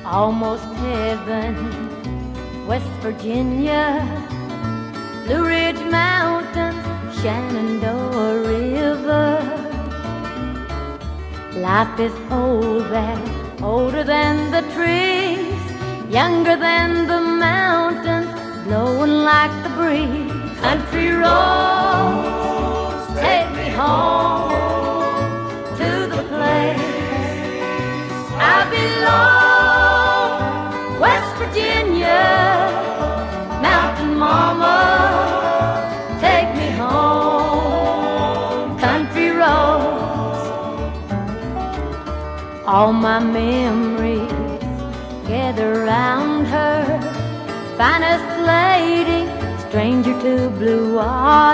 almost heaven, West Virginia, Blue Ridge Mountains, Shenandoah River. Life is old there, older than the trees, younger than the mountains, blowing like the breeze. Country roads, take me home to the place I belong. West Virginia, mountain mama, take me home. Country roads, all my memories gather round her, finest lady, stranger to blue water.